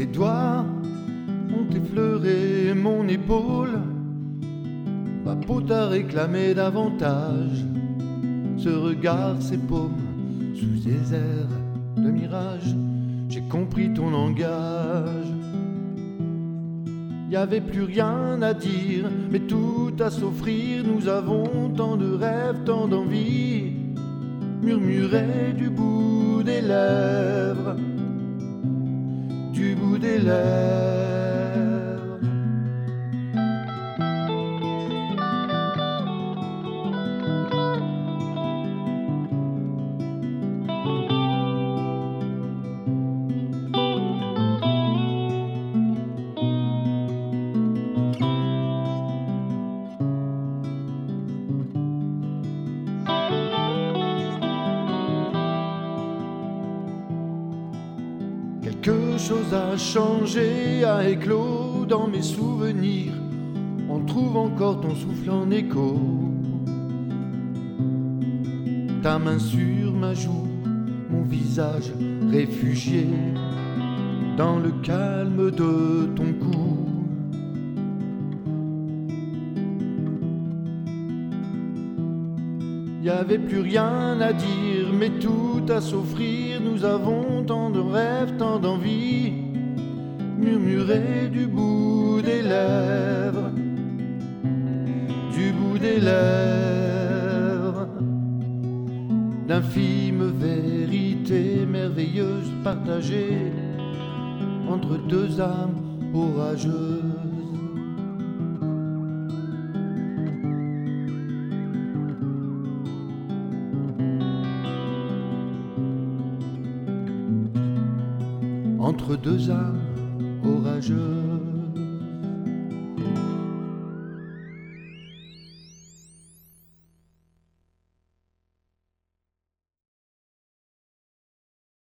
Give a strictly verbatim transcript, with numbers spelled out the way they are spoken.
Tes doigts ont effleuré mon épaule, ma peau t'a réclamé davantage. Ce regard, ces paumes, sous des airs de mirage, j'ai compris ton langage. Y avait plus rien à dire, mais tout à s'offrir. Nous avons tant de rêves, tant d'envie, murmurer du bout des lèvres, du bout des lèvres. Quelque chose a changé, a éclos dans mes souvenirs. On trouve encore ton souffle en écho, ta main sur ma joue, mon visage réfugié dans le calme de ton cou. Y avait plus rien à dire, mais tout à s'offrir. Nous avons tant de rêves, tant d'envie, murmurer du bout des lèvres, du bout des lèvres, d'infimes vérités merveilleuses partagées entre deux âmes orageuses. Entre deux âmes orageuses.